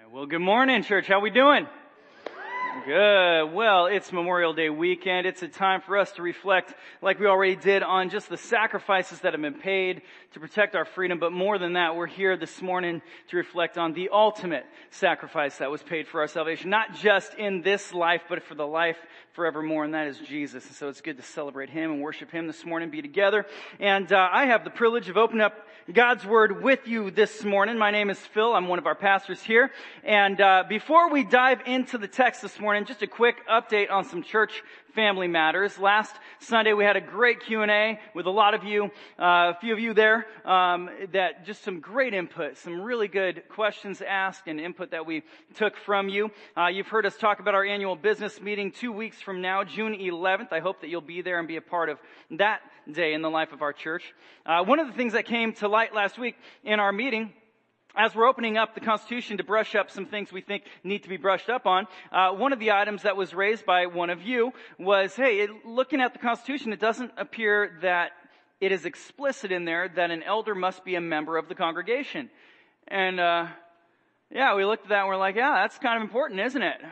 Well, good morning, church. How we doing? Good. Well, it's Memorial Day weekend. It's a time for us to reflect, like we already did, on just the sacrifices that have been paid to protect our freedom. But more than that, we're here this morning to reflect on the ultimate sacrifice that was paid for our salvation. Not just in this life, but for the life forevermore, and that is Jesus. And so it's good to celebrate Him and worship Him this morning, be together. And I have the privilege of opening up God's Word with you this morning. My name is Phil. I'm one of our pastors here. And before we dive into the text this morning, just a quick update on some church family matters. Last Sunday we had a great Q&A with a lot of you, a few of you there, that just some great input, some really good questions asked and input that we took from you. You've heard us talk about our annual business meeting 2 weeks from now, June 11th. I hope that you'll be there and be a part of that day in the life of our church. One of the things that came to light last week in our meeting, as we're opening up the Constitution to brush up some things we think need to be brushed up on, one of the items that was raised by one of you was, hey, looking at the Constitution, it doesn't appear that it is explicit in there that an elder must be a member of the congregation. And yeah, we looked at that and we're like, yeah, that's kind of important, isn't it?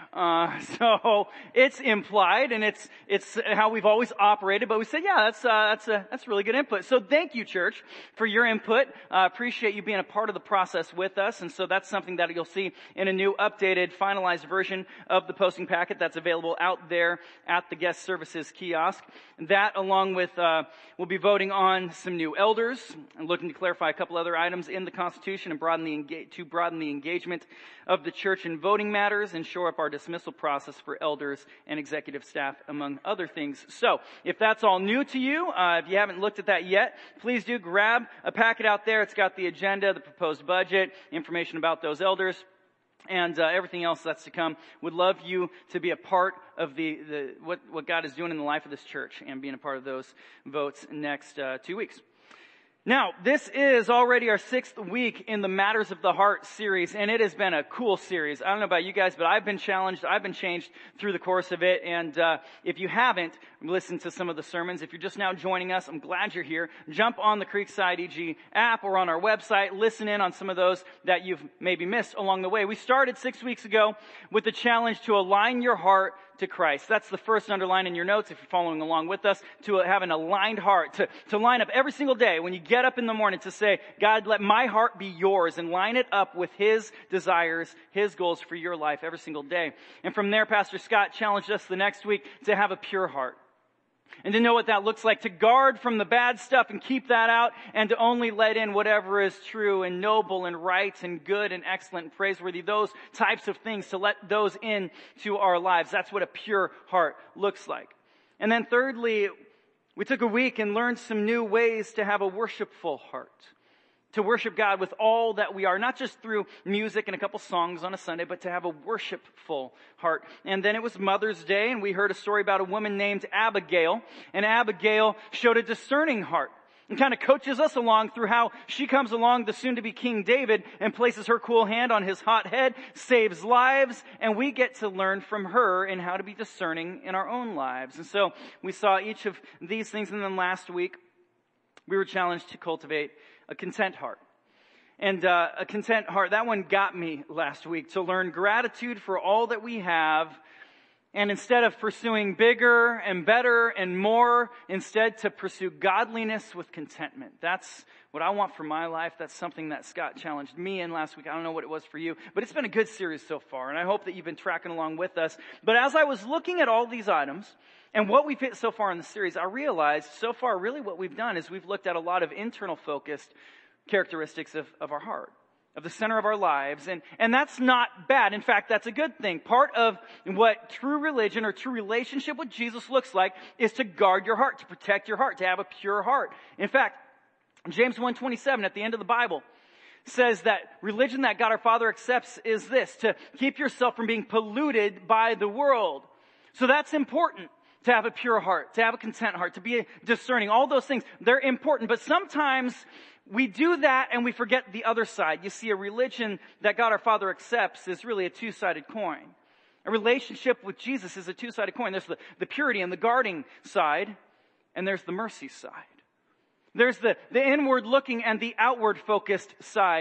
So it's implied and it's how we've always operated, but we said, yeah, that's really good input. So thank you, church, for your input. Appreciate you being a part of the process with us. And so that's something that you'll see in a new updated, finalized version of the posting packet that's available out there at the guest services kiosk. That, along with, we'll be voting on some new elders and looking to clarify a couple other items in the Constitution and broaden the engagement of the church in voting matters and shore up our dismissal process for elders and executive staff, among other things. So, if that's all new to you, if you haven't looked at that yet, please do grab a packet out there. It's got the agenda, the proposed budget, information about those elders, and everything else that's to come. Would love you to be a part of what God is doing in the life of this church and being a part of those votes next 2 weeks. Now, this is already our 6th week in the Matters of the Heart series, and it has been a cool series. I don't know about you guys, but I've been challenged, I've been changed through the course of it, and if you haven't listened to some of the sermons, if you're just now joining us, I'm glad you're here. Jump on the Creekside EG app or on our website, listen in on some of those that you've maybe missed along the way. We started 6 weeks ago with the challenge to align your heart to Christ. That's the first underline in your notes if you're following along with us, to have an aligned heart, to line up every single day when you get up in the morning to say, God, let my heart be yours, and line it up with His desires, His goals for your life every single day. And from there, Pastor Scott challenged us the next week to have a pure heart. And to know what that looks like, to guard from the bad stuff and keep that out, and to only let in whatever is true and noble and right and good and excellent and praiseworthy, those types of things, to let those in to our lives. That's what a pure heart looks like. And then thirdly, we took a week and learned some new ways to have a worshipful heart. To worship God with all that we are, not just through music and a couple songs on a Sunday, but to have a worshipful heart. And then it was Mother's Day, and we heard a story about a woman named Abigail. And Abigail showed a discerning heart and kind of coaches us along through how she comes along the soon-to-be King David and places her cool hand on his hot head, saves lives, and we get to learn from her in how to be discerning in our own lives. And so we saw each of these things, and then last week we were challenged to cultivate a content heart. And a content heart, that one got me last week, to learn gratitude for all that we have, and instead of pursuing bigger and better and more, instead to pursue godliness with contentment. That's what I want for my life. That's something that Scott challenged me in last week. I don't know what it was for you, but it's been a good series so far, and I hope that you've been tracking along with us. But as I was looking at all these items, and what we've hit so far in the series, I realized so far really what we've done is we've looked at a lot of internal focused characteristics of our heart, of the center of our lives. And that's not bad. In fact, that's a good thing. Part of what true religion or true relationship with Jesus looks like is to guard your heart, to protect your heart, to have a pure heart. In fact, James 1:27 at the end of the Bible says that religion that God our Father accepts is this: to keep yourself from being polluted by the world. So that's important. To have a pure heart, to have a content heart, to be discerning. All those things, they're important. But sometimes we do that and we forget the other side. You see, a religion that God our Father accepts is really a two-sided coin. A relationship with Jesus is a two-sided coin. There's the purity and the guarding side, and there's the mercy side. There's the inward looking and the outward focused side.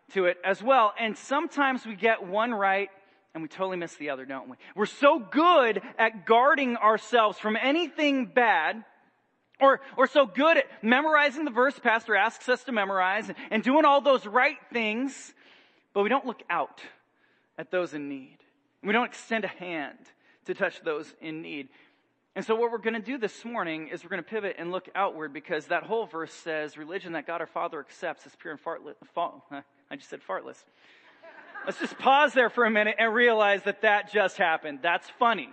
to it as well. And sometimes we get one right and we totally miss the other, don't we? We're so good at guarding ourselves from anything bad, or so good at memorizing the verse Pastor asks us to memorize and doing all those right things, but we don't look out at those in need. We don't extend a hand to touch those in need. And so what we're going to do this morning is we're going to pivot and look outward, because that whole verse says religion that God our Father accepts is pure and I just said fartless. Let's just pause there for a minute and realize that just happened. That's funny.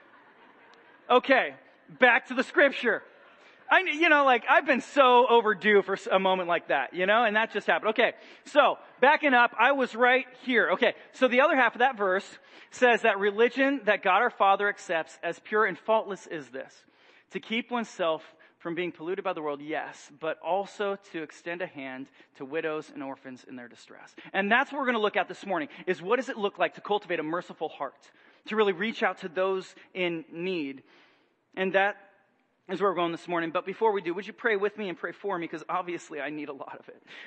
Okay, back to the scripture. I've been so overdue for a moment like that, and that just happened. Okay, so backing up, I was right here. Okay, so the other half of that verse says that religion that God our Father accepts as pure and faultless is this: to keep oneself from being polluted by the world, yes, but also to extend a hand to widows and orphans in their distress. And that's what we're going to look at this morning, is what does it look like to cultivate a merciful heart, to really reach out to those in need. And that is where we're going this morning. But before we do, would you pray with me and pray for me? Because obviously I need a lot of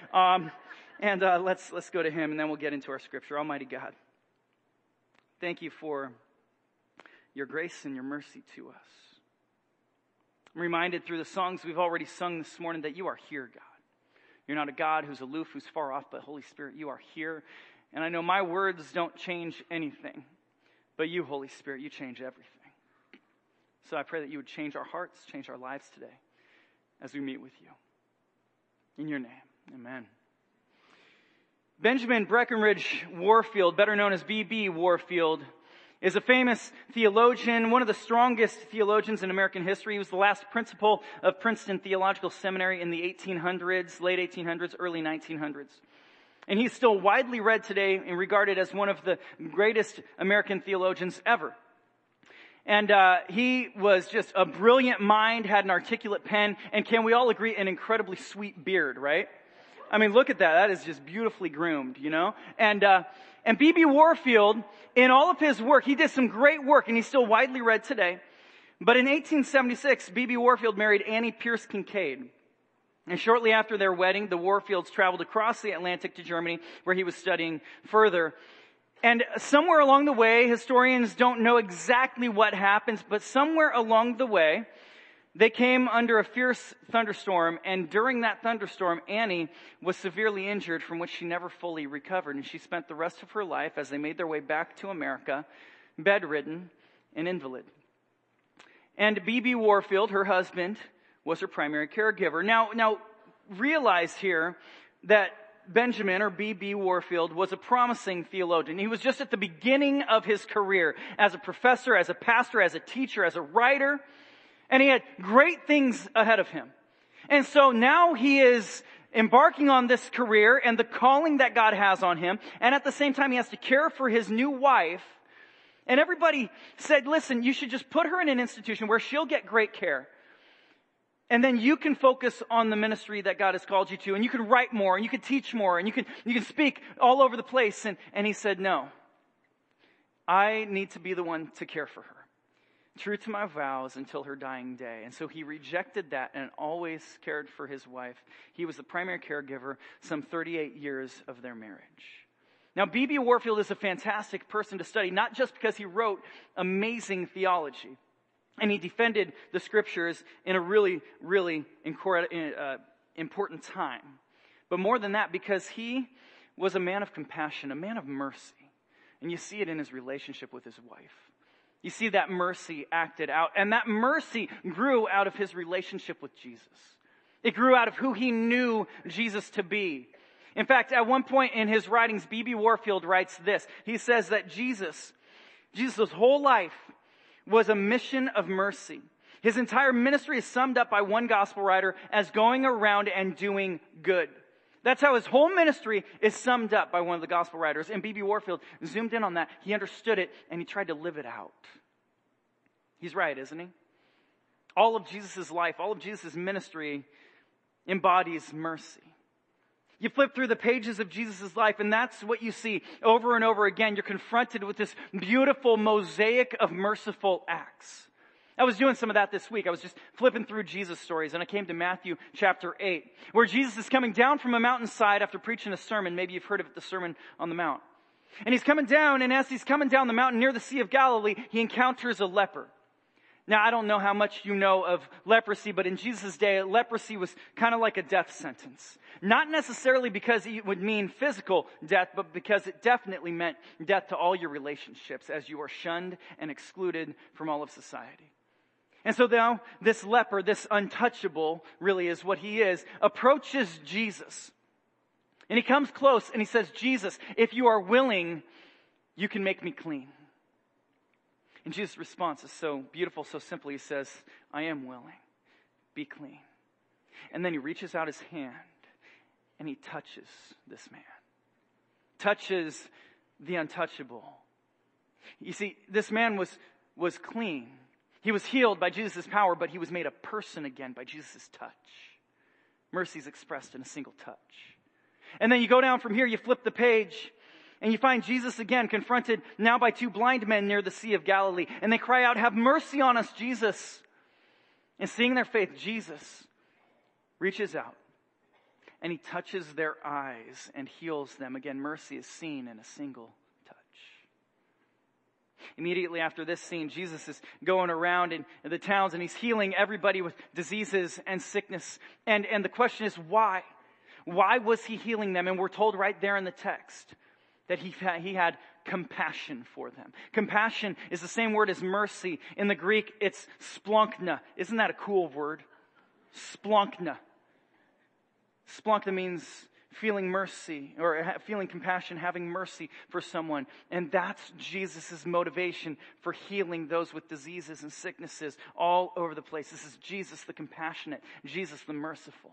it. Let's go to him, and then we'll get into our scripture. Almighty God, thank you for your grace and your mercy to us. I'm reminded through the songs we've already sung this morning that you are here, God. You're not a God who's aloof, who's far off, but Holy Spirit, you are here. And I know my words don't change anything, but you, Holy Spirit, you change everything. So I pray that you would change our hearts, change our lives today as we meet with you. In your name, amen. Benjamin Breckinridge Warfield, better known as B.B. Warfield, is a famous theologian, one of the strongest theologians in American history. He was the last principal of Princeton Theological Seminary in the 1800s, late 1800s, early 1900s. And he's still widely read today and regarded as one of the greatest American theologians ever. And he was just a brilliant mind, had an articulate pen, and can we all agree, an incredibly sweet beard, right? I mean, look at that. That is just beautifully groomed, And B.B. Warfield, in all of his work, he did some great work, and he's still widely read today. But in 1876, B.B. Warfield married Annie Pierce Kincaid. And shortly after their wedding, the Warfields traveled across the Atlantic to Germany, where he was studying further. And somewhere along the way, historians don't know exactly what happens, but somewhere along the way, they came under a fierce thunderstorm, and during that thunderstorm, Annie was severely injured, from which she never fully recovered. And she spent the rest of her life, as they made their way back to America, bedridden and invalid. And B.B. Warfield, her husband, was her primary caregiver. Now realize here that Benjamin, or B.B. Warfield, was a promising theologian. He was just at the beginning of his career as a professor, as a pastor, as a teacher, as a writer. And he had great things ahead of him. And so now he is embarking on this career and the calling that God has on him. And at the same time, he has to care for his new wife. And everybody said, listen, you should just put her in an institution where she'll get great care. And then you can focus on the ministry that God has called you to. And you can write more, and you can teach more, and you can speak all over the place. And he said, no, I need to be the one to care for her, true to my vows until her dying day. And so he rejected that and always cared for his wife. He was the primary caregiver some 38 years of their marriage. Now, B.B. Warfield is a fantastic person to study, not just because he wrote amazing theology and he defended the scriptures in a really, really important time, but more than that, because he was a man of compassion, a man of mercy. And you see it in his relationship with his wife. You see that mercy acted out, and that mercy grew out of his relationship with Jesus. It grew out of who he knew Jesus to be. In fact, at one point in his writings, B.B. Warfield writes this. He says that Jesus' whole life was a mission of mercy. His entire ministry is summed up by one gospel writer as going around and doing good. That's how his whole ministry is summed up by one of the gospel writers. And B.B. Warfield zoomed in on that. He understood it, and he tried to live it out. He's right, isn't he? All of Jesus' life, all of Jesus' ministry embodies mercy. You flip through the pages of Jesus' life, and that's what you see over and over again. You're confronted with this beautiful mosaic of merciful acts. I was doing some of that this week. I was just flipping through Jesus stories, and I came to Matthew chapter 8, where Jesus is coming down from a mountainside after preaching a sermon. Maybe you've heard of it, the Sermon on the Mount. And he's coming down, and as he's coming down the mountain near the Sea of Galilee, he encounters a leper. Now, I don't know how much you know of leprosy, but in Jesus' day, leprosy was kind of like a death sentence. Not necessarily because it would mean physical death, but because it definitely meant death to all your relationships as you are shunned and excluded from all of society. And so now this leper, this untouchable, really is what he is, approaches Jesus. And he comes close and he says, Jesus, if you are willing, you can make me clean. And Jesus' response is so beautiful, so simple. He says, I am willing. Be clean. And then he reaches out his hand and he touches this man. Touches the untouchable. You see, this man was clean. He was healed by Jesus' power, but he was made a person again by Jesus' touch. Mercy is expressed in a single touch. And then you go down from here, you flip the page, and you find Jesus again confronted now by two blind men near the Sea of Galilee. And they cry out, have mercy on us, Jesus. And seeing their faith, Jesus reaches out and he touches their eyes and heals them. Again, mercy is seen in a single touch. Immediately after this scene, Jesus is going around in the towns and he's healing everybody with diseases and sickness. And the question is, why? Why was he healing them? And we're told right there in the text that he had compassion for them. Compassion is the same word as mercy. In the Greek, it's splunkna. Isn't that a cool word? Splunkna. Splunkna means feeling mercy or feeling compassion, having mercy for someone. And that's Jesus' motivation for healing those with diseases and sicknesses all over the place. This is Jesus the compassionate, Jesus the merciful.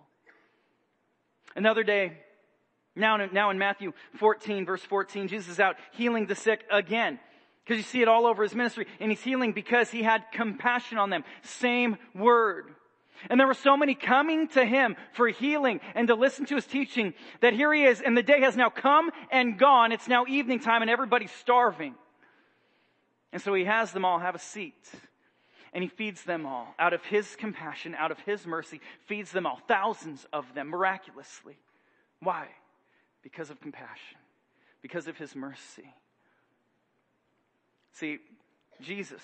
Another day, now in Matthew 14, verse 14, Jesus is out healing the sick again. Because you see it all over his ministry. And he's healing because he had compassion on them. Same word. And there were so many coming to him for healing and to listen to his teaching that here he is, and the day has now come and gone. It's now evening time and everybody's starving. And so he has them all have a seat. And he feeds them all out of his compassion, out of his mercy, feeds them all, thousands of them miraculously. Why? Because of compassion, because of his mercy. See, Jesus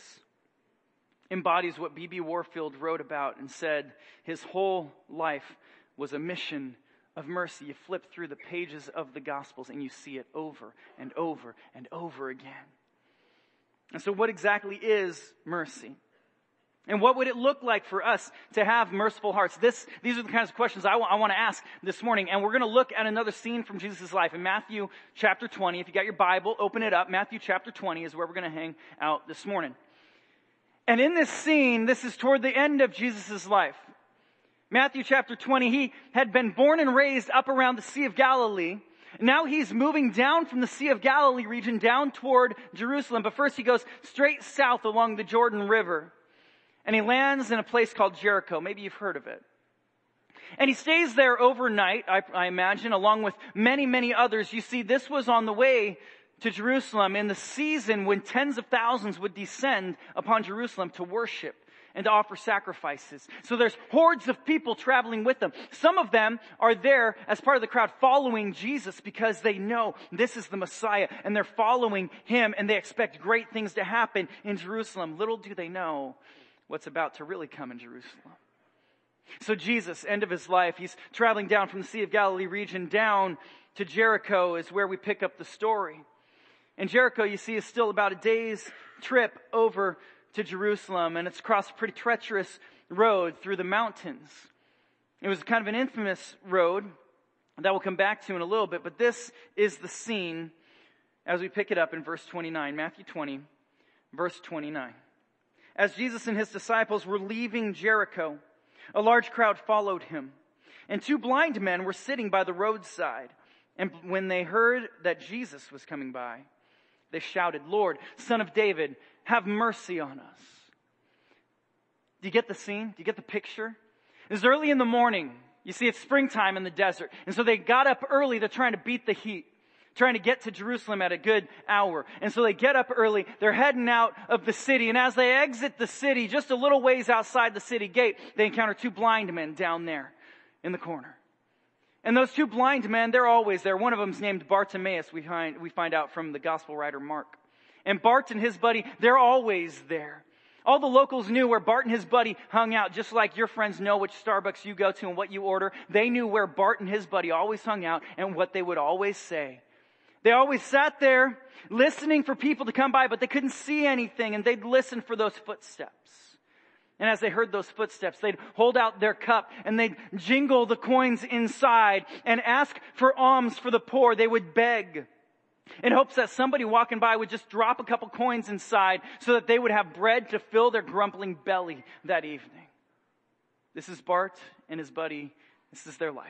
embodies what B.B. Warfield wrote about and said his whole life was a mission of mercy. You flip through the pages of the Gospels and you see it over and over and over again. And so what exactly is mercy? And what would it look like for us to have merciful hearts? These are the kinds of questions I want to ask this morning. And we're going to look at another scene from Jesus' life in Matthew chapter 20. If you got your Bible, open it up. Matthew chapter 20 is where we're going to hang out this morning. And in this scene, this is toward the end of Jesus' life. Matthew chapter 20, he had been born and raised up around the Sea of Galilee. Now he's moving down from the Sea of Galilee region down toward Jerusalem. But first he goes straight south along the Jordan River. And he lands in a place called Jericho. Maybe you've heard of it. And he stays there overnight, I imagine, along with many, many others. You see, this was on the way to Jerusalem in the season when tens of thousands would descend upon Jerusalem to worship and to offer sacrifices. So there's hordes of people traveling with them. Some of them are there as part of the crowd following Jesus because they know this is the Messiah and they're following him and they expect great things to happen in Jerusalem. Little do they know what's about to really come in Jerusalem. So Jesus, end of his life, he's traveling down from the Sea of Galilee region down to Jericho is where we pick up the story. And Jericho, you see, is still about a day's trip over to Jerusalem, and it's across a pretty treacherous road through the mountains. It was kind of an infamous road that we'll come back to in a little bit, but this is the scene as we pick it up in verse 29, Matthew 20, verse 29. As Jesus and his disciples were leaving Jericho, a large crowd followed him, and two blind men were sitting by the roadside. And when they heard that Jesus was coming by, they shouted, "Lord, Son of David, have mercy on us." Do you get the scene? Do you get the picture? It was early in the morning. You see, it's springtime in the desert. And so they got up early. They're trying to beat the heat, trying to get to Jerusalem at a good hour. And so they get up early, they're heading out of the city, and as they exit the city, just a little ways outside the city gate, they encounter two blind men down there in the corner. And those two blind men, they're always there. One of them's named Bartimaeus, we find out from the gospel writer Mark. And Bart and his buddy, they're always there. All the locals knew where Bart and his buddy hung out, just like your friends know which Starbucks you go to and what you order. They knew where Bart and his buddy always hung out and what they would always say. They always sat there listening for people to come by, but they couldn't see anything, and they'd listen for those footsteps. And as they heard those footsteps, they'd hold out their cup and they'd jingle the coins inside and ask for alms for the poor. They would beg in hopes that somebody walking by would just drop a couple coins inside so that they would have bread to fill their grumbling belly that evening. This is Bart and his buddy. This is their life.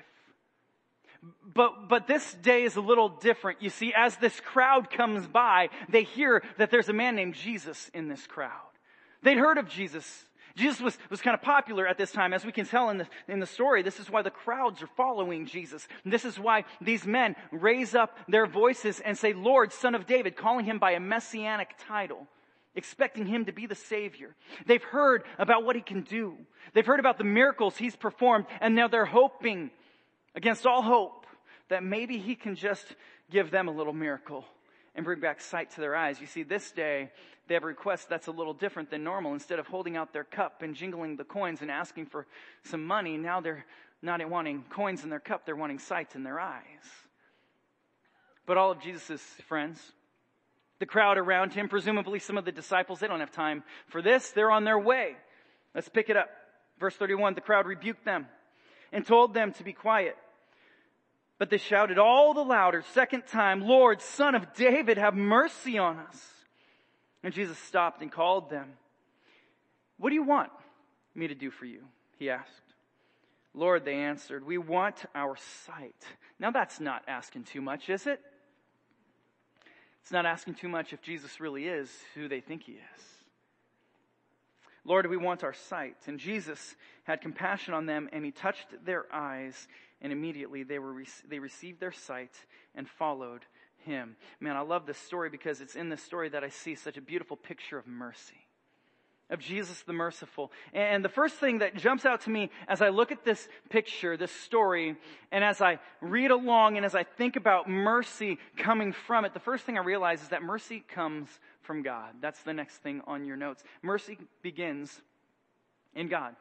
But this day is a little different. You see, as this crowd comes by, they hear that there's a man named Jesus in this crowd. They'd heard of Jesus. Jesus was kind of popular at this time, as we can tell in the story. This is why the crowds are following Jesus. And this is why these men raise up their voices and say, Lord, Son of David, calling him by a messianic title, expecting him to be the Savior. They've heard about what he can do. They've heard about the miracles he's performed, and now they're hoping, against all hope, that maybe he can just give them a little miracle and bring back sight to their eyes. You see, this day, they have a request that's a little different than normal. Instead of holding out their cup and jingling the coins and asking for some money, now they're not wanting coins in their cup, they're wanting sight in their eyes. But all of Jesus' friends, the crowd around him, presumably some of the disciples, they don't have time for this. They're on their way. Let's pick it up. Verse 31, the crowd rebuked them and told them to be quiet. But they shouted all the louder, second time, Lord, Son of David, have mercy on us. And Jesus stopped and called them. What do you want me to do for you? He asked. Lord, they answered, we want our sight. Now that's not asking too much, is it? It's not asking too much if Jesus really is who they think he is. Lord, we want our sight. And Jesus had compassion on them, and he touched their eyes, and immediately they received their sight and followed him. Man, I love this story because it's in this story that I see such a beautiful picture of mercy, of Jesus the merciful. And the first thing that jumps out to me as I look at this picture, this story, and as I read along and as I think about mercy coming from it, the first thing I realize is that mercy comes from God. That's the next thing on your notes. Mercy begins in God.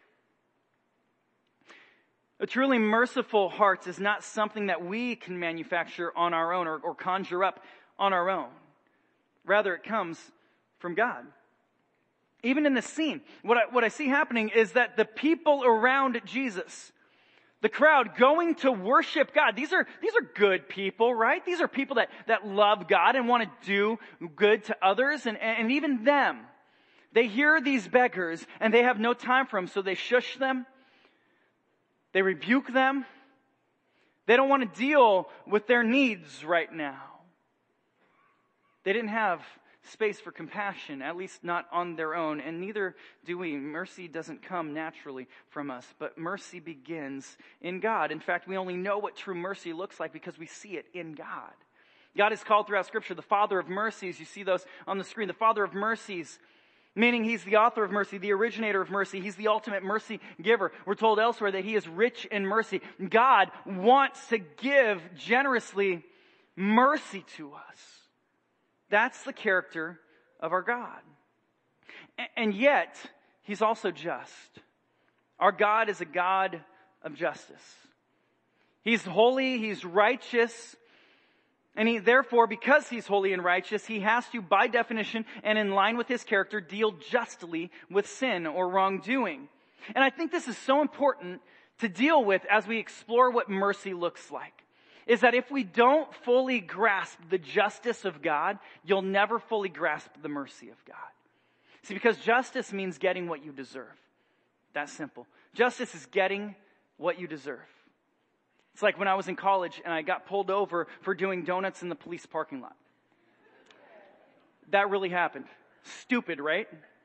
A truly merciful heart is not something that we can manufacture on our own or conjure up on our own. Rather, it comes from God. Even in this scene, what I see happening is that the people around Jesus, the crowd going to worship God, these are good people, right? These are people that love God and want to do good to others, and even them. They hear these beggars and they have no time for them, so they shush them. They rebuke them. They don't want to deal with their needs right now. They didn't have space for compassion, at least not on their own, and neither do we. Mercy doesn't come naturally from us, but mercy begins in God. In fact, we only know what true mercy looks like because we see it in God. God is called throughout Scripture the Father of mercies. You see those on the screen. The Father of mercies, meaning he's the author of mercy, the originator of mercy. He's the ultimate mercy giver. We're told elsewhere that he is rich in mercy. God wants to give generously mercy to us. That's the character of our God. And yet, he's also just. Our God is a God of justice. He's holy, he's righteous, and therefore, because he's holy and righteous, he has to, by definition and in line with his character, deal justly with sin or wrongdoing. And I think this is so important to deal with as we explore what mercy looks like. Is that if we don't fully grasp the justice of God, you'll never fully grasp the mercy of God. See, because justice means getting what you deserve. That's simple. Justice is getting what you deserve. It's like when I was in college and I got pulled over for doing donuts in the police parking lot. That really happened. Stupid, right?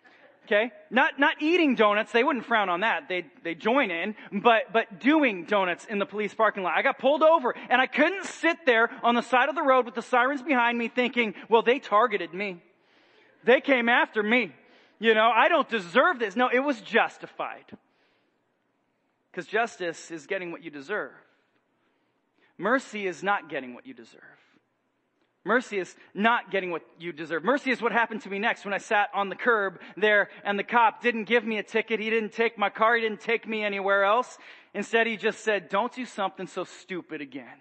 Okay? Not eating donuts. They wouldn't frown on that. They join in. But doing donuts in the police parking lot. I got pulled over and I couldn't sit there on the side of the road with the sirens behind me thinking, well, they targeted me. They came after me. I don't deserve this. No, it was justified. Because justice is getting what you deserve. Mercy is not getting what you deserve. Mercy is not getting what you deserve. Mercy is what happened to me next when I sat on the curb there and the cop didn't give me a ticket. He didn't take my car. He didn't take me anywhere else. Instead, he just said, don't do something so stupid again.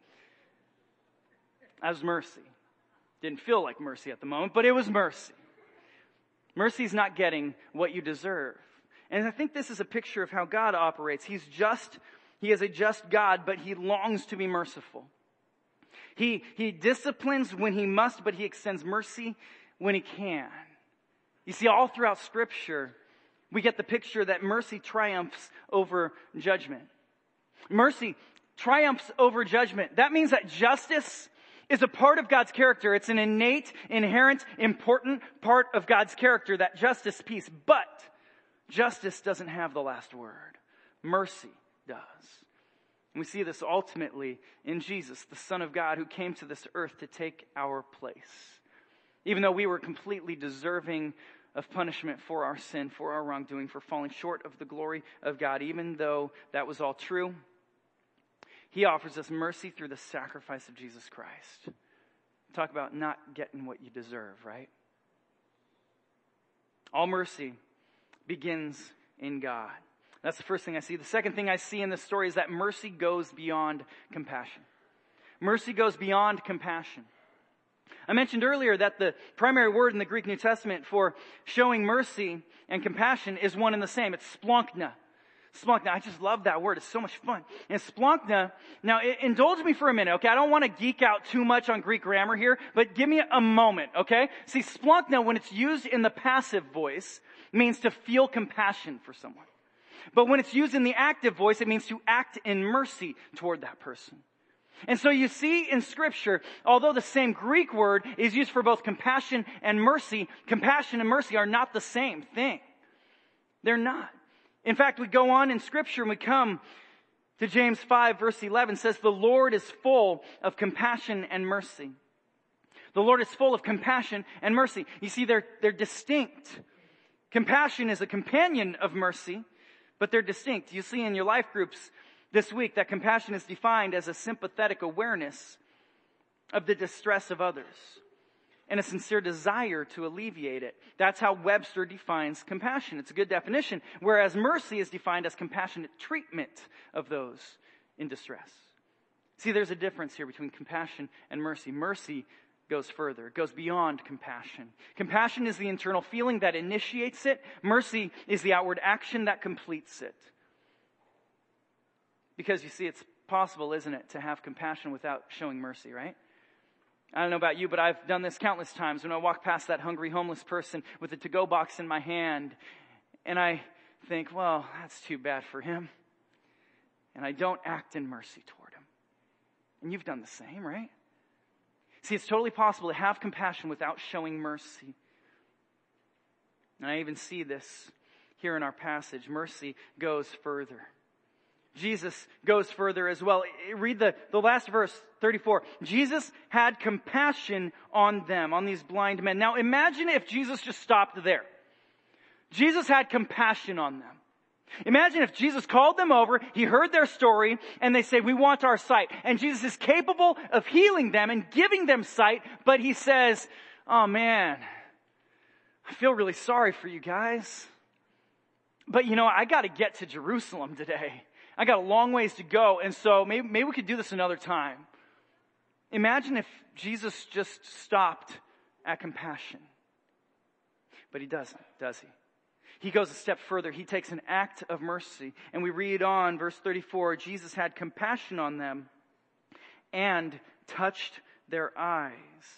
That was mercy. Didn't feel like mercy at the moment, but it was mercy. Mercy is not getting what you deserve. And I think this is a picture of how God operates. He is a just God, but He longs to be merciful. He disciplines when He must, but He extends mercy when He can. You see, all throughout Scripture, we get the picture that mercy triumphs over judgment. Mercy triumphs over judgment. That means that justice is a part of God's character. It's an innate, inherent, important part of God's character, that justice piece. But justice doesn't have the last word. Mercy does. And we see this ultimately in Jesus, the Son of God, who came to this earth to take our place. Even though we were completely deserving of punishment for our sin, for our wrongdoing, for falling short of the glory of God, even though that was all true, He offers us mercy through the sacrifice of Jesus Christ. Talk about not getting what you deserve, right? All mercy begins in God. That's the first thing I see. The second thing I see in this story is that mercy goes beyond compassion. Mercy goes beyond compassion. I mentioned earlier that the primary word in the Greek New Testament for showing mercy and compassion is one and the same. It's splankna. Splankna. I just love that word. It's so much fun. And splankna, now indulge me for a minute, okay? I don't want to geek out too much on Greek grammar here, but give me a moment, okay? See, splankna, when it's used in the passive voice, means to feel compassion for someone. But when it's used in the active voice, it means to act in mercy toward that person. And so you see in Scripture, although the same Greek word is used for both compassion and mercy are not the same thing. They're not. In fact, we go on in Scripture and we come to James 5 verse 11. It says, the Lord is full of compassion and mercy. The Lord is full of compassion and mercy. You see, they're distinct. Compassion is a companion of mercy, but they're distinct. You see in your life groups this week that compassion is defined as a sympathetic awareness of the distress of others and a sincere desire to alleviate it. That's how Webster defines compassion. It's a good definition. Whereas mercy is defined as compassionate treatment of those in distress. See, there's a difference here between compassion and mercy. Mercy goes further. It goes beyond compassion. Compassion is the internal feeling that initiates it. Mercy is the outward action that completes it. Because you see, it's possible, isn't it, to have compassion without showing mercy, right? I don't know about you, but I've done this countless times when I walk past that hungry homeless person with a to-go box in my hand, and I think, well, that's too bad for him. And I don't act in mercy toward him. And you've done the same, right? See, it's totally possible to have compassion without showing mercy. And I even see this here in our passage. Mercy goes further. Jesus goes further as well. Read the last verse, 34. Jesus had compassion on them, on these blind men. Now imagine if Jesus just stopped there. Jesus had compassion on them. Imagine if Jesus called them over, He heard their story, and they say, we want our sight. And Jesus is capable of healing them and giving them sight, but He says, oh man, I feel really sorry for you guys. But I got to get to Jerusalem today. I got a long ways to go, and so maybe we could do this another time. Imagine if Jesus just stopped at compassion. But He doesn't, does He? He goes a step further. He takes an act of mercy. And we read on, verse 34, Jesus had compassion on them and touched their eyes.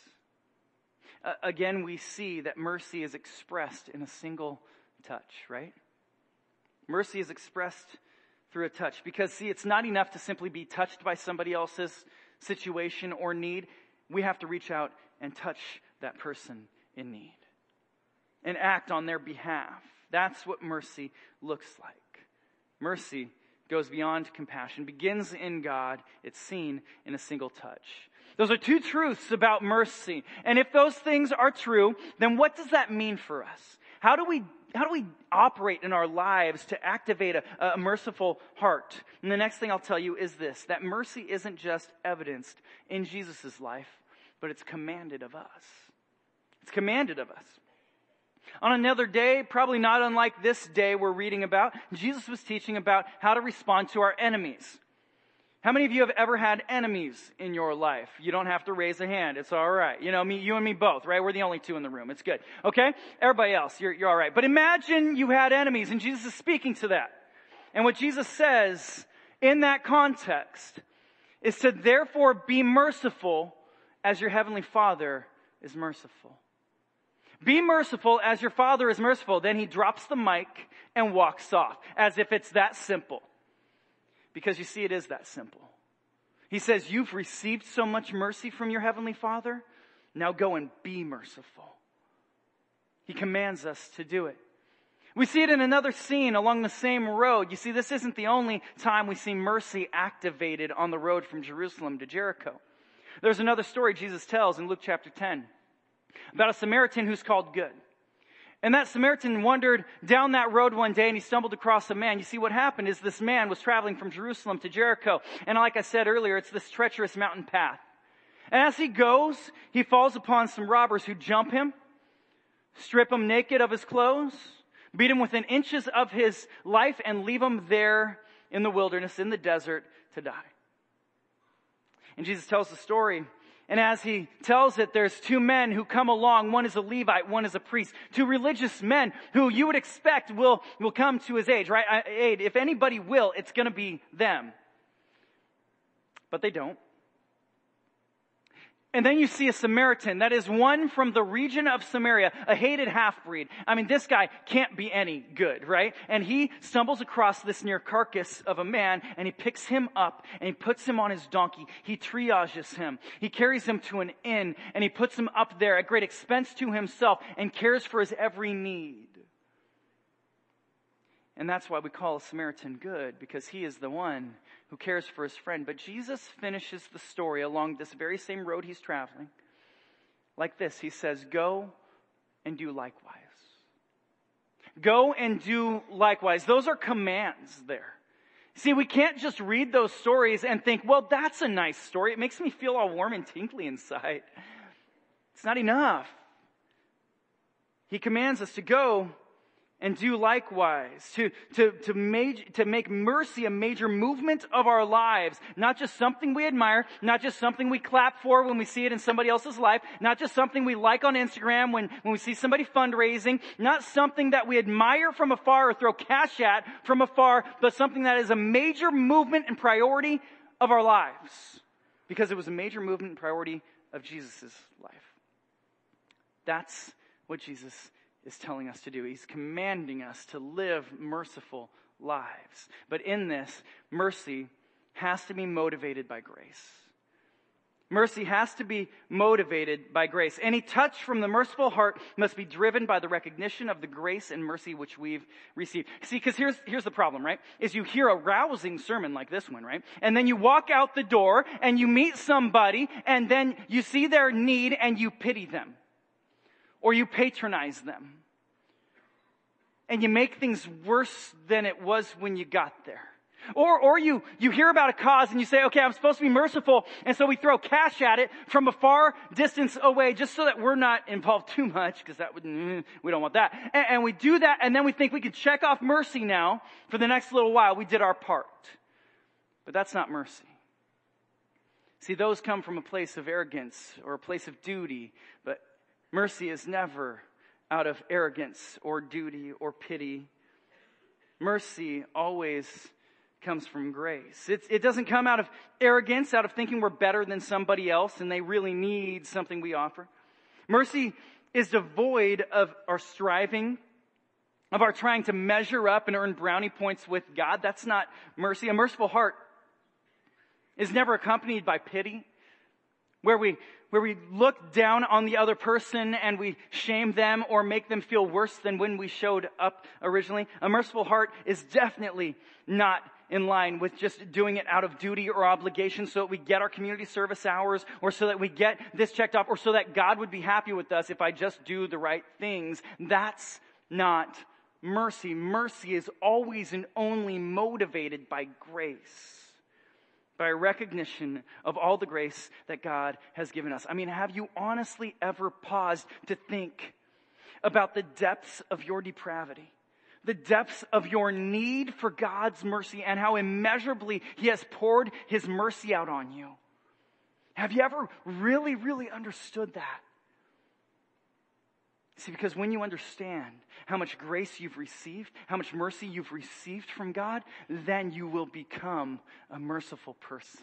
Again, we see that mercy is expressed in a single touch, right? Mercy is expressed through a touch. Because, see, it's not enough to simply be touched by somebody else's situation or need. We have to reach out and touch that person in need. and act on their behalf. That's what mercy looks like. Mercy goes beyond compassion, begins in God. It's seen in a single touch. Those are two truths about mercy. And if those things are true, then what does that mean for us? How do we operate in our lives to activate a merciful heart? And the next thing I'll tell you is this, that mercy isn't just evidenced in Jesus' life, but it's commanded of us. It's commanded of us. On another day, probably not unlike this day we're reading about, Jesus was teaching about how to respond to our enemies. How many of you have ever had enemies in your life? You don't have to raise a hand. It's all right. You and me both, right? We're the only two in the room. It's good. Okay? Everybody else, you're all right. But imagine you had enemies, and Jesus is speaking to that. And what Jesus says in that context is to therefore be merciful as your heavenly Father is merciful. Be merciful as your Father is merciful. Then he drops the mic and walks off, as if it's that simple. Because you see, it is that simple. He says, you've received so much mercy from your heavenly Father. Now go and be merciful. He commands us to do it. We see it in another scene along the same road. You see, this isn't the only time we see mercy activated on the road from Jerusalem to Jericho. There's another story Jesus tells in Luke chapter 10 about a Samaritan who's called good. And that Samaritan wandered down that road one day and he stumbled across a man. You see, what happened is this man was traveling from Jerusalem to Jericho. And like I said earlier, it's this treacherous mountain path. And as he goes, he falls upon some robbers who jump him, strip him naked of his clothes, beat him within inches of his life, and leave him there in the wilderness, in the desert, to die. And Jesus tells the story. And as he tells it, there's two men who come along. One is a Levite, one is a priest. Two religious men who you would expect will come to his age, right? If anybody will, it's going to be them. But they don't. And then you see a Samaritan, that is one from the region of Samaria, a hated half-breed. I mean, this guy can't be any good, right? And he stumbles across this near carcass of a man, and he picks him up, and he puts him on his donkey. He triages him. He carries him to an inn, and he puts him up there at great expense to himself, and cares for his every need. And that's why we call a Samaritan good, because he is the one who cares for his friend. But Jesus finishes the story along this very same road he's traveling like this. He says, go and do likewise. Go and do likewise. Those are commands there. See, we can't just read those stories and think, well, that's a nice story. It makes me feel all warm and tingly inside. It's not enough. He commands us to go and do likewise, to make mercy a major movement of our lives. Not just something we admire, not just something we clap for when we see it in somebody else's life, not just something we like on Instagram when we see somebody fundraising, not something that we admire from afar or throw cash at from afar, but something that is a major movement and priority of our lives. Because it was a major movement and priority of Jesus' life. That's what Jesus is telling us to do. He's commanding us to live merciful lives. But in this, mercy has to be motivated by grace. Mercy has to be motivated by grace. Any touch from the merciful heart must be driven by the recognition of the grace and mercy which we've received. See, because here's the problem, right? Is you hear a rousing sermon like this one, right? And then you walk out the door and you meet somebody and then you see their need and you pity them. Or you patronize them. And you make things worse than it was when you got there. Or you hear about a cause and you say, okay, I'm supposed to be merciful. And so we throw cash at it from a far distance away just so that we're not involved too much, because we don't want that. And we do that and then we think we can check off mercy now for the next little while. We did our part. But that's not mercy. See, those come from a place of arrogance or a place of duty, but mercy is never out of arrogance or duty or pity. Mercy always comes from grace. It doesn't come out of arrogance, out of thinking we're better than somebody else and they really need something we offer. Mercy is devoid of our striving, of our trying to measure up and earn brownie points with God. That's not mercy. A merciful heart is never accompanied by pity where we look down on the other person and we shame them or make them feel worse than when we showed up originally. A merciful heart is definitely not in line with just doing it out of duty or obligation so that we get our community service hours, or so that we get this checked off, or so that God would be happy with us if I just do the right things. That's not mercy. Mercy is always and only motivated by grace, by a recognition of all the grace that God has given us. I mean, have you honestly ever paused to think about the depths of your depravity? The depths of your need for God's mercy and how immeasurably He has poured His mercy out on you. Have you ever really, really understood that? See, because when you understand how much grace you've received, how much mercy you've received from God, then you will become a merciful person.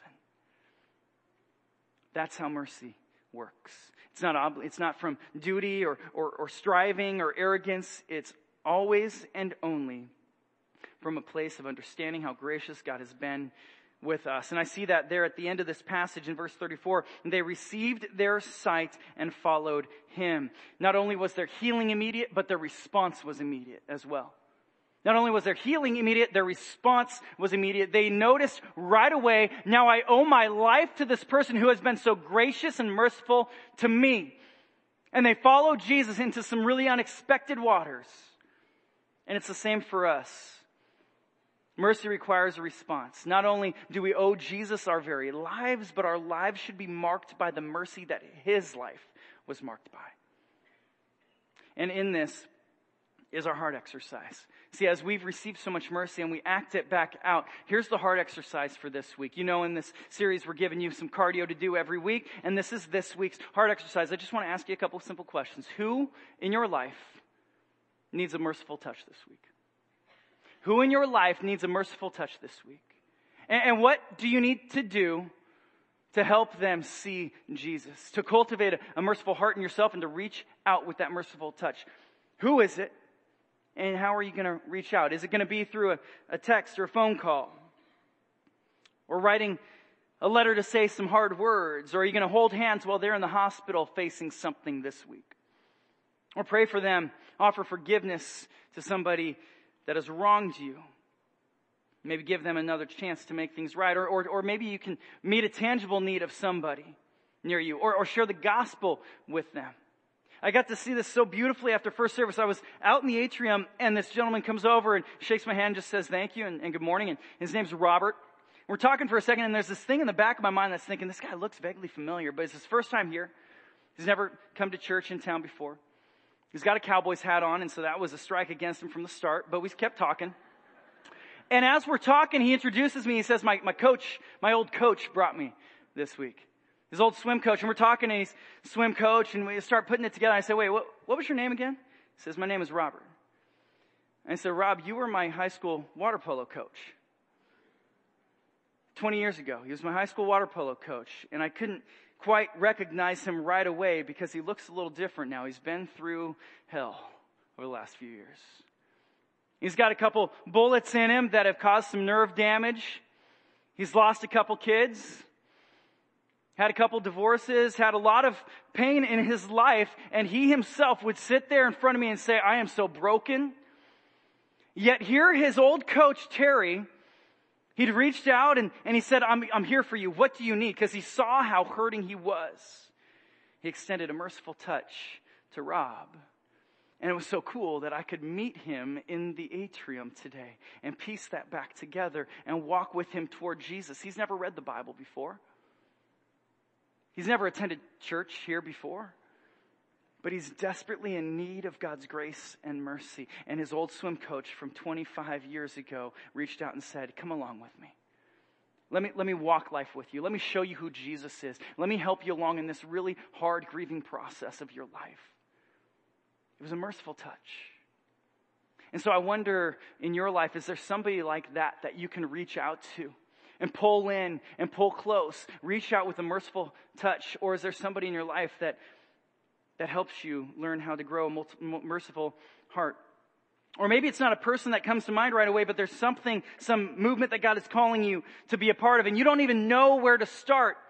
That's how mercy works. It's not from duty or striving or arrogance. It's always and only from a place of understanding how gracious God has been with us. And I see that there at the end of this passage in verse 34. They received their sight and followed Him. Not only was their healing immediate, but their response was immediate as well. Not only was their healing immediate, their response was immediate. They noticed right away, now I owe my life to this person who has been so gracious and merciful to me. And they followed Jesus into some really unexpected waters. And it's the same for us. Mercy requires a response. Not only do we owe Jesus our very lives, but our lives should be marked by the mercy that His life was marked by. And in this is our heart exercise. See, as we've received so much mercy and we act it back out, here's the heart exercise for this week. You know, in this series, we're giving you some cardio to do every week, and this is this week's heart exercise. I just want to ask you a couple of simple questions. Who in your life needs a merciful touch this week? Who in your life needs a merciful touch this week? And what do you need to do to help them see Jesus? To cultivate a merciful heart in yourself and to reach out with that merciful touch. Who is it? And how are you going to reach out? Is it going to be through a text or a phone call? Or writing a letter to say some hard words? Or are you going to hold hands while they're in the hospital facing something this week? Or pray for them, offer forgiveness to somebody that has wronged you. Maybe give them another chance to make things right. Or maybe you can meet a tangible need of somebody near you. Or share the gospel with them. I got to see this so beautifully after first service. I was out in the atrium and this gentleman comes over and shakes my hand and just says thank you and good morning. And his name's Robert. We're talking for a second and there's this thing in the back of my mind that's thinking, this guy looks vaguely familiar, but it's his first time here. He's never come to church in town before. He's got a Cowboys hat on, and so that was a strike against him from the start, but we kept talking. And as we're talking, he introduces me. He says, my old coach brought me this week. His old swim coach. And we're talking, and he's swim coach, and we start putting it together. I say, wait, what was your name again? He says, my name is Robert. And I said, Rob, you were my high school water polo coach. 20 years ago. He was my high school water polo coach, and I couldn't quite recognize him right away because he looks a little different now. He's been through hell over the last few years. He's got a couple bullets in him that have caused some nerve damage. He's lost a couple kids, had a couple divorces, had a lot of pain in his life, and he himself would sit there in front of me and say, I am so broken. Yet here his old coach, Terry, he'd reached out and he said, I'm here for you. What do you need? Because he saw how hurting he was. He extended a merciful touch to Rob. And it was so cool that I could meet him in the atrium today and piece that back together and walk with him toward Jesus. He's never read the Bible before. He's never attended church here before. But he's desperately in need of God's grace and mercy. And his old swim coach from 25 years ago reached out and said, come along with me. Let me walk life with you. Let me show you who Jesus is. Let me help you along in this really hard grieving process of your life. It was a merciful touch. And so I wonder in your life, is there somebody like that you can reach out to and pull in and pull close, reach out with a merciful touch? Or is there somebody in your life that helps you learn how to grow a merciful heart? Or maybe it's not a person that comes to mind right away, but there's some movement that God is calling you to be a part of, and you don't even know where to start.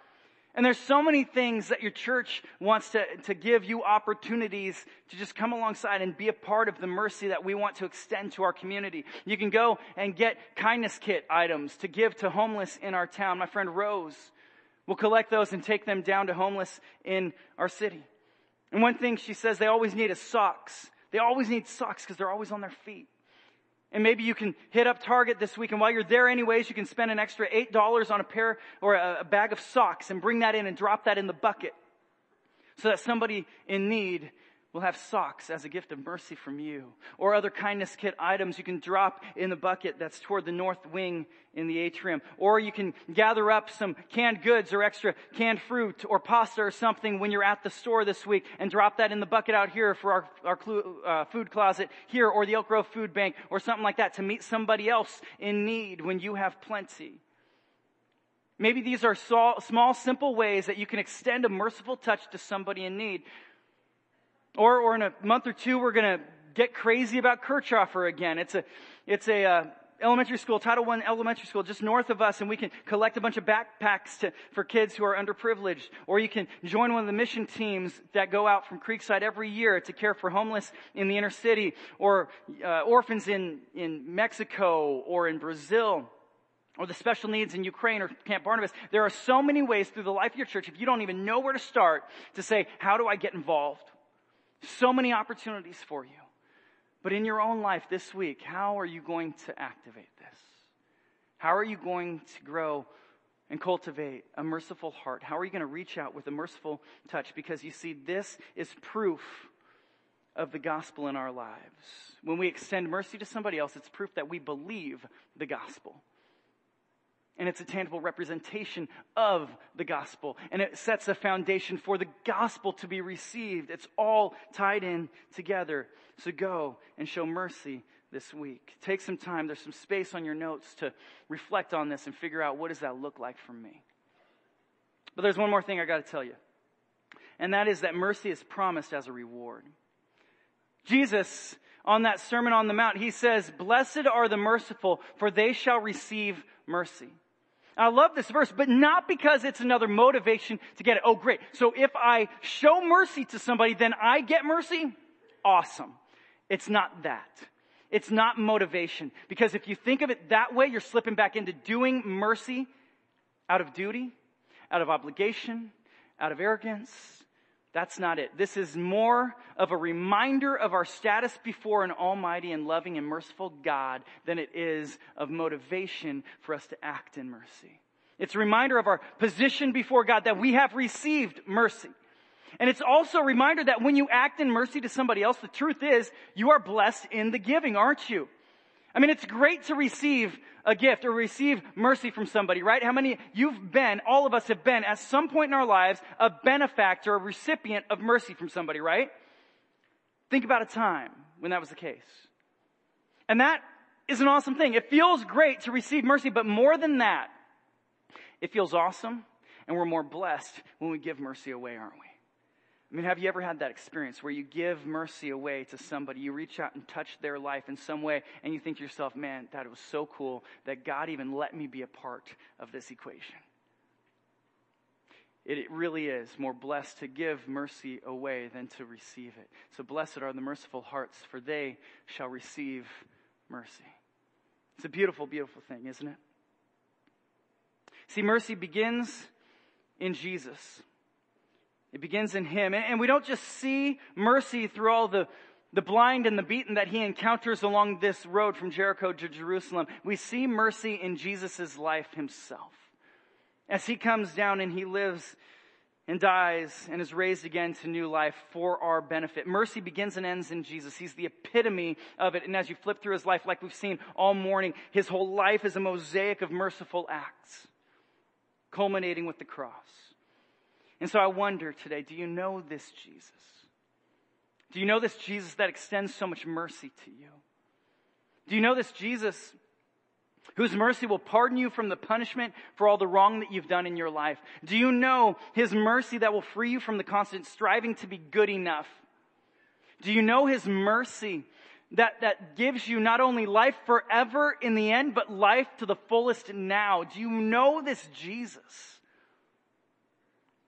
And there's so many things that your church wants to give you opportunities to just come alongside and be a part of the mercy that we want to extend to our community. You can go and get kindness kit items to give to homeless in our town. My friend Rose will collect those and take them down to homeless in our city. And one thing she says they always need is socks. They always need socks because they're always on their feet. And maybe you can hit up Target this week, and while you're there anyways, you can spend an extra $8 on a pair or a bag of socks and bring that in and drop that in the bucket so that somebody in need will have socks as a gift of mercy from you. Or other kindness kit items you can drop in the bucket that's toward the north wing in the atrium. Or you can gather up some canned goods or extra canned fruit or pasta or something when you're at the store this week and drop that in the bucket out here for our food closet here, or the Elk Grove Food Bank or something like that, to meet somebody else in need when you have plenty. Maybe these are small, simple ways that you can extend a merciful touch to somebody in need. Or in a month or two, we're going to get crazy about Kirchhofer again. It's a elementary school, Title I elementary school, just north of us, and we can collect a bunch of backpacks for kids who are underprivileged. Or you can join one of the mission teams that go out from Creekside every year to care for homeless in the inner city, or orphans in Mexico or in Brazil, or the special needs in Ukraine or Camp Barnabas. There are so many ways through the life of your church, if you don't even know where to start, to say, how do I get involved? So many opportunities for you. But in your own life this week, how are you going to activate this? How are you going to grow and cultivate a merciful heart? How are you going to reach out with a merciful touch? Because you see, this is proof of the gospel in our lives. When we extend mercy to somebody else, it's proof that we believe the gospel. And it's a tangible representation of the gospel. And it sets a foundation for the gospel to be received. It's all tied in together. So go and show mercy this week. Take some time. There's some space on your notes to reflect on this and figure out, what does that look like for me? But there's one more thing I got to tell you. And that is that mercy is promised as a reward. Jesus, on that Sermon on the Mount, he says, "Blessed are the merciful, for they shall receive mercy." I love this verse, but not because it's another motivation to get it. Oh, great. So if I show mercy to somebody, then I get mercy? Awesome. It's not that. It's not motivation. Because if you think of it that way, you're slipping back into doing mercy out of duty, out of obligation, out of arrogance. That's not it. This is more of a reminder of our status before an almighty and loving and merciful God than it is of motivation for us to act in mercy. It's a reminder of our position before God, that we have received mercy. And it's also a reminder that when you act in mercy to somebody else, the truth is you are blessed in the giving, aren't you? I mean, it's great to receive a gift or receive mercy from somebody, right? How many all of us have been at some point in our lives a benefactor, a recipient of mercy from somebody, right? Think about a time when that was the case. And that is an awesome thing. It feels great to receive mercy, but more than that, it feels awesome, and we're more blessed when we give mercy away, aren't we? I mean, have you ever had that experience where you give mercy away to somebody, you reach out and touch their life in some way, and you think to yourself, man, that was so cool that God even let me be a part of this equation. It really is more blessed to give mercy away than to receive it. So blessed are the merciful hearts, for they shall receive mercy. It's a beautiful, beautiful thing, isn't it? See, mercy begins in Jesus. It begins in Him. And we don't just see mercy through all the blind and the beaten that He encounters along this road from Jericho to Jerusalem. We see mercy in Jesus' life Himself. As He comes down and He lives and dies and is raised again to new life for our benefit. Mercy begins and ends in Jesus. He's the epitome of it. And as you flip through His life, like we've seen all morning, His whole life is a mosaic of merciful acts, culminating with the cross. And so I wonder today, do you know this Jesus? Do you know this Jesus that extends so much mercy to you? Do you know this Jesus whose mercy will pardon you from the punishment for all the wrong that you've done in your life? Do you know His mercy that will free you from the constant striving to be good enough? Do you know His mercy that gives you not only life forever in the end, but life to the fullest now? Do you know this Jesus?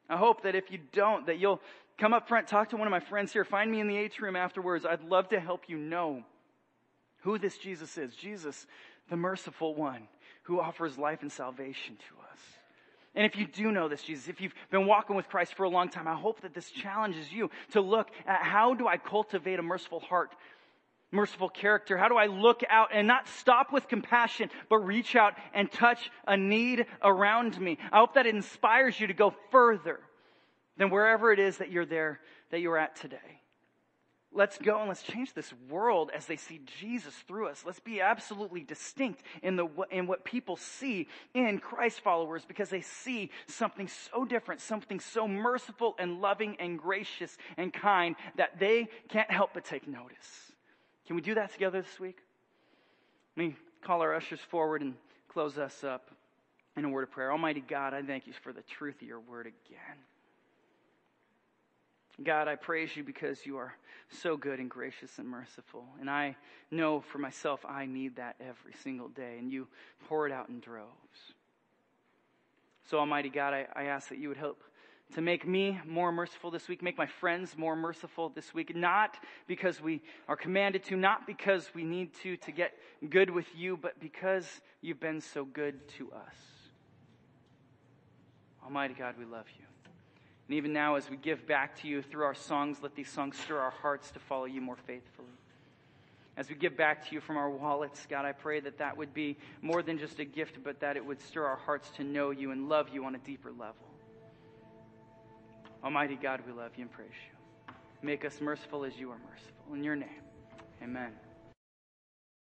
I hope that if you don't, that you'll come up front, talk to one of my friends here, find me in the atrium afterwards. I'd love to help you know who this Jesus is. Jesus, the merciful one who offers life and salvation to us. And if you do know this Jesus, if you've been walking with Christ for a long time, I hope that this challenges you to look at how do I cultivate a merciful heart, merciful character? How do I look out and not stop with compassion, but reach out and touch a need around me? I hope that it inspires you to go further than wherever it is that you're at today. Let's go and let's change this world as they see Jesus through us. Let's be absolutely distinct in what people see in Christ followers, because they see something so different, something so merciful and loving and gracious and kind that they can't help but take notice. Can we do that together this week? Let me call our ushers forward and close us up in a word of prayer. Almighty God, I thank you for the truth of your word again. God, I praise you because you are so good and gracious and merciful. And I know for myself I need that every single day. And you pour it out in droves. So Almighty God, I ask that you would help to make me more merciful this week. Make my friends more merciful this week. Not because we are commanded to, not because we need to get good with you, but because you've been so good to us. Almighty God, we love you. And even now, as we give back to you through our songs, let these songs stir our hearts to follow you more faithfully. As we give back to you from our wallets, God, I pray that that would be more than just a gift, but that it would stir our hearts to know you and love you on a deeper level. Almighty God, we love you and praise you. Make us merciful as you are merciful. In your name, amen.